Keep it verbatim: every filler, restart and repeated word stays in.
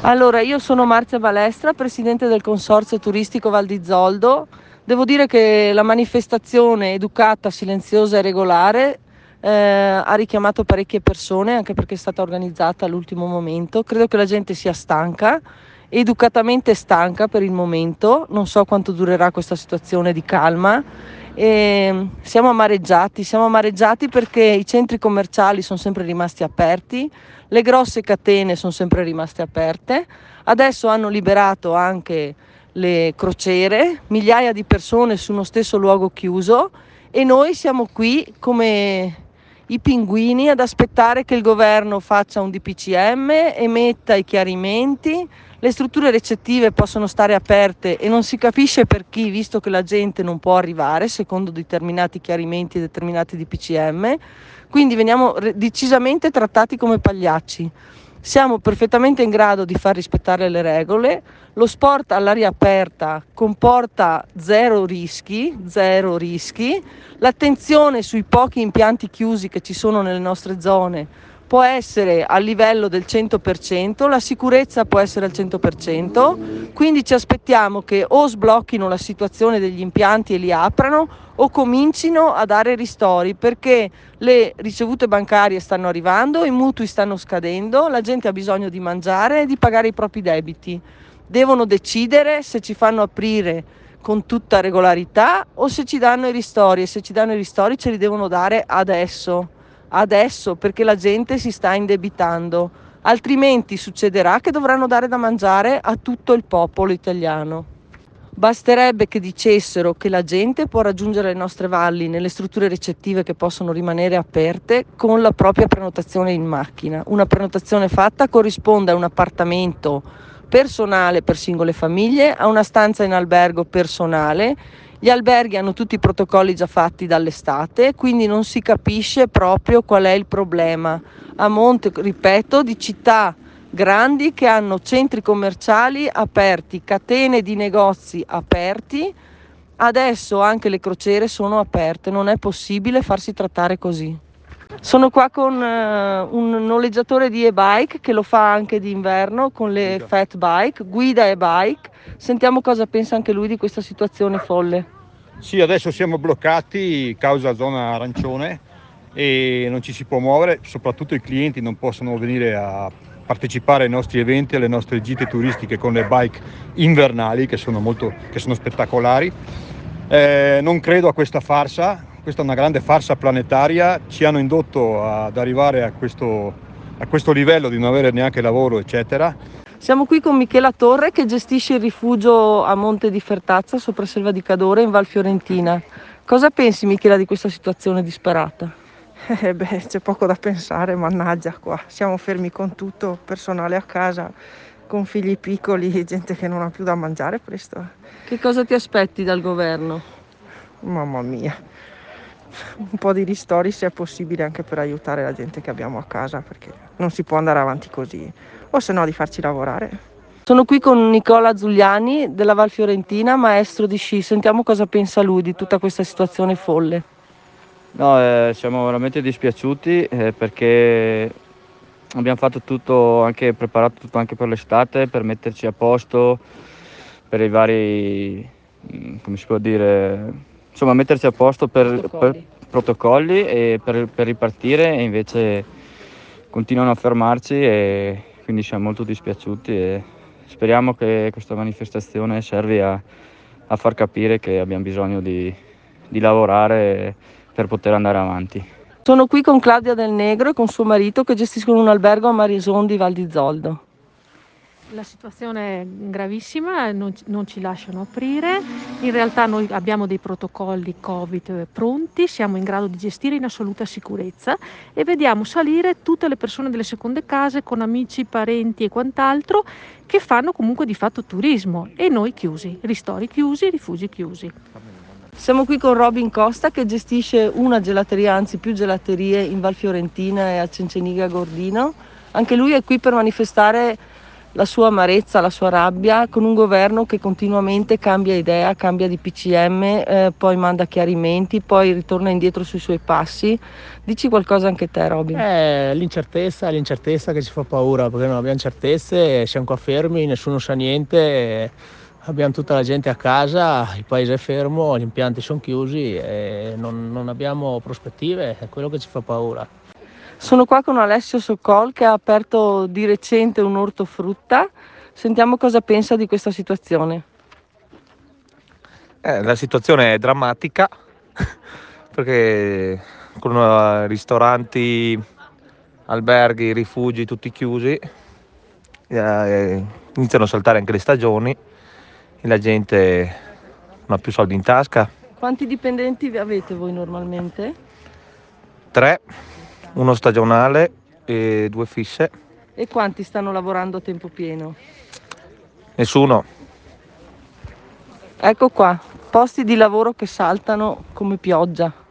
Allora, io sono Marzia Balestra, presidente del Consorzio Turistico Val di Zoldo. Devo dire che la manifestazione educata, silenziosa e regolare eh, ha richiamato parecchie persone, anche perché è stata organizzata all'ultimo momento. Credo che la gente sia stanca, educatamente stanca per il momento. Non so quanto durerà questa situazione di calma. E siamo amareggiati, siamo amareggiati perché i centri commerciali sono sempre rimasti aperti, le grosse catene sono sempre rimaste aperte, adesso hanno liberato anche le crociere, migliaia di persone su uno stesso luogo chiuso e noi siamo qui come i pinguini ad aspettare che il governo faccia un D P C M, emetta i chiarimenti. Le strutture recettive possono stare aperte e non si capisce per chi, visto che la gente non può arrivare secondo determinati chiarimenti e determinati D P C M. Quindi veniamo decisamente trattati come pagliacci. Siamo perfettamente in grado di far rispettare le regole. Lo sport all'aria aperta comporta zero rischi, zero rischi. L'attenzione sui pochi impianti chiusi che ci sono nelle nostre zone può essere a livello del cento per cento, la sicurezza può essere al cento per cento, quindi ci aspettiamo che o sblocchino la situazione degli impianti e li aprano o comincino a dare ristori, perché le ricevute bancarie stanno arrivando, i mutui stanno scadendo, la gente ha bisogno di mangiare e di pagare i propri debiti. Devono decidere se ci fanno aprire con tutta regolarità o se ci danno i ristori, e se ci danno i ristori ce li devono dare adesso, adesso perché la gente si sta indebitando, altrimenti succederà che dovranno dare da mangiare a tutto il popolo italiano. Basterebbe che dicessero che la gente può raggiungere le nostre valli nelle strutture ricettive che possono rimanere aperte con la propria prenotazione in macchina. Una prenotazione fatta corrisponde a un appartamento personale per singole famiglie, a una stanza in albergo personale. Gli alberghi hanno tutti i protocolli già fatti dall'estate, quindi non si capisce proprio qual è il problema. A monte, ripeto, di città grandi che hanno centri commerciali aperti, catene di negozi aperti, adesso anche le crociere sono aperte, non è possibile farsi trattare così. Sono qua con uh, un noleggiatore di e-bike che lo fa anche d'inverno con le guida. Fat bike, guida e-bike. Sentiamo cosa pensa anche lui di questa situazione folle. Sì, adesso siamo bloccati causa zona arancione e non ci si può muovere, soprattutto i clienti non possono venire a partecipare ai nostri eventi, alle nostre gite turistiche con le bike invernali che sono, molto, che sono spettacolari. Eh, non credo a questa farsa, questa è una grande farsa planetaria, ci hanno indotto ad arrivare a questo, a questo livello di non avere neanche lavoro, eccetera. Siamo qui con Michela Torre che gestisce il rifugio a Monte di Fertazza, sopra Selva di Cadore, in Val Fiorentina. Cosa pensi, Michela, di questa situazione disperata? Eh beh, c'è poco da pensare, mannaggia qua. Siamo fermi con tutto, personale a casa, con figli piccoli, gente che non ha più da mangiare presto. Che cosa ti aspetti dal governo? Mamma mia, un po' di ristori se è possibile anche per aiutare la gente che abbiamo a casa, perché non si può andare avanti così, o se no di farci lavorare. Sono qui con Nicola Zuliani della Val Fiorentina, maestro di sci. Sentiamo cosa pensa lui di tutta questa situazione folle. No, eh, siamo veramente dispiaciuti eh, perché abbiamo fatto tutto, anche preparato tutto anche per l'estate, per metterci a posto, per i vari, come si può dire, insomma metterci a posto per protocolli, per protocolli e per, per ripartire, e invece continuano a fermarci e quindi siamo molto dispiaciuti e speriamo che questa manifestazione serva a, a far capire che abbiamo bisogno di, di lavorare per poter andare avanti. Sono qui con Claudia Del Negro e con suo marito che gestiscono un albergo a Marieson di Val di Zoldo. La situazione è gravissima, non, non ci lasciano aprire. In realtà noi abbiamo dei protocolli Covid pronti, siamo in grado di gestire in assoluta sicurezza e vediamo salire tutte le persone delle seconde case con amici, parenti e quant'altro che fanno comunque di fatto turismo, e noi chiusi, ristori chiusi, rifugi chiusi. Siamo qui con Robin Costa che gestisce una gelateria, anzi più gelaterie in Val Fiorentina e a Cenceniga Gordino. Anche lui è qui per manifestare la sua amarezza, la sua rabbia con un governo che continuamente cambia idea, cambia di P C M, eh, poi manda chiarimenti, poi ritorna indietro sui suoi passi. Dici qualcosa anche te, Robin? Eh, l'incertezza, l'incertezza che ci fa paura, perché non abbiamo certezze, siamo qua fermi, nessuno sa niente, abbiamo tutta la gente a casa, il paese è fermo, gli impianti sono chiusi e non, non abbiamo prospettive, è quello che ci fa paura. Sono qua con Alessio Socol che ha aperto di recente un ortofrutta. Sentiamo cosa pensa di questa situazione. Eh, la situazione è drammatica perché con uh, ristoranti, alberghi, rifugi tutti chiusi, eh, iniziano a saltare anche le stagioni e la gente non ha più soldi in tasca. Quanti dipendenti avete voi normalmente? Tre, uno stagionale e due fisse. E quanti stanno lavorando a tempo pieno? Nessuno. Ecco qua, posti di lavoro che saltano come pioggia.